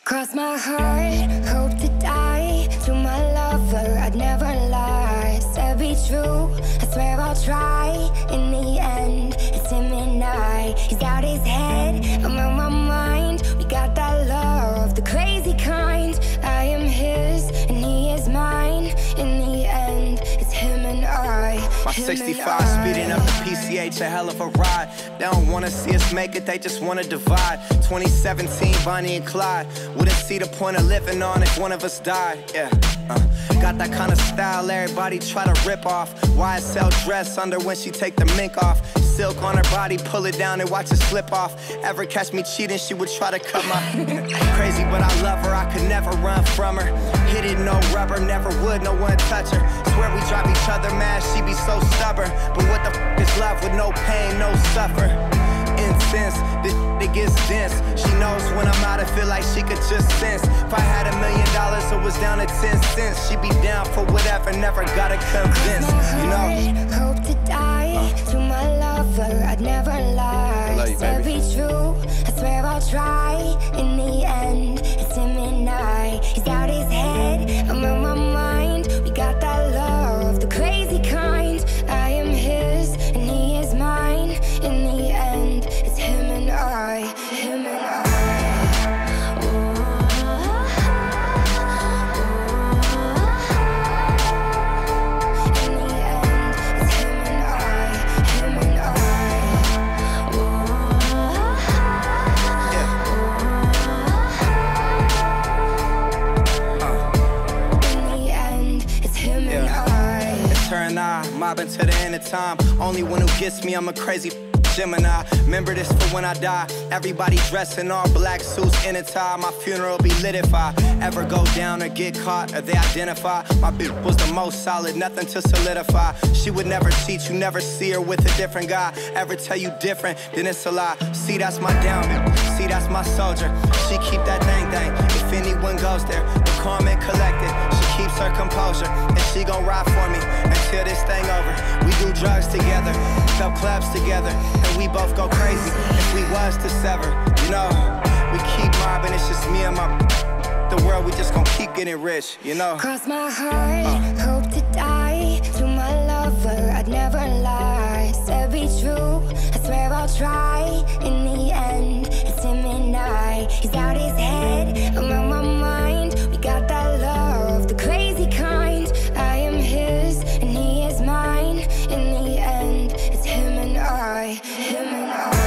Cross my heart, hope to die. To my lover, I'd never lie. Said be true, I swear I'll try. In the end, it's him and I. He's out his head, I'm on my mind. We got that love, the crazy kind. I am his, and he is mine. In the end, it's him and I. My 65 speeding up the PCH, a hell of a ride. They don't wanna see us make it, they just wanna divide. 2017, Bonnie and Clyde. Wouldn't see the point of living on if one of us died, yeah. Got that kind of style everybody try to rip off. YSL dress under when she take the mink off. Silk on her body, pull it down and watch it slip off. Ever catch me cheating, she would try to cut my crazy, but I love her, I could never run from her. Hit it, no rubber, never would, no one touch her. Swear we drive each other mad, she be so stubborn. But what the f is love with no pain, no suffer? Incense, it gets dense. She knows when I'm out, I feel like she could just sense. If I had $1 million, it was down to 10 cents. She be down for whatever, never gotta convince, you know. Hope to die to my lover, I'd never lie. I love you, baby. Be true, I swear I'll try. In the end, it's him and I. He's out his head, I'm on my mind. We got that love, the crazy kind. I am his, and he is mine. In the end, it's him and I. Him and I. Mobbing to the end of time. Only one who gets me, I'm a crazy Gemini. Remember this for when I die. Everybody dressed in all black suits in a tie. My funeral be lit if I ever go down or get caught or they identify. My bitch was the most solid, nothing to solidify. She would never cheat, you never see her with a different guy. Ever tell you different, then it's a lie. See, that's my downman, see, that's my soldier. She keep that thing. If anyone goes there, we're calm and collected. She keeps her composure, and she gon' ride for me until this thing over. We do drugs together, club clubs together, and we both go crazy if we was to sever. You know, we keep mobbing, it's just me and my the world, we just gon' keep getting rich, you know. Cross my heart, hope to die. To my lover, I'd never lie. Said be true, I swear I'll try. In the end, it's him and I. He's out his head, I'm on my mind. We got that love, the crazy kind. I am his, and he is mine. In the end, it's him and I. Him and I.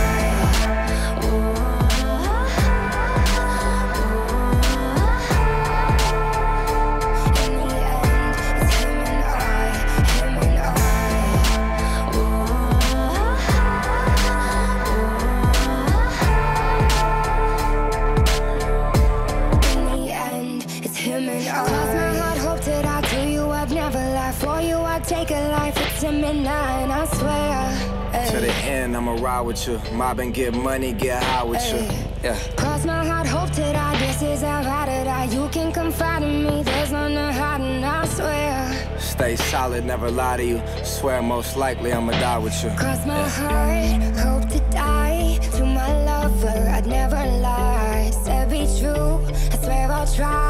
Take a life, it's him and I swear. To the end, I'ma ride with you. Mob and get money, get high with you. Yeah. Cross my heart, hope to die. This is how I die. You can confide in me, there's none to hide, and I swear. Stay solid, never lie to you. Swear most likely I'ma die with you. Cross my heart, hope to die. To my lover, I'd never lie. Said be true, I swear I'll try.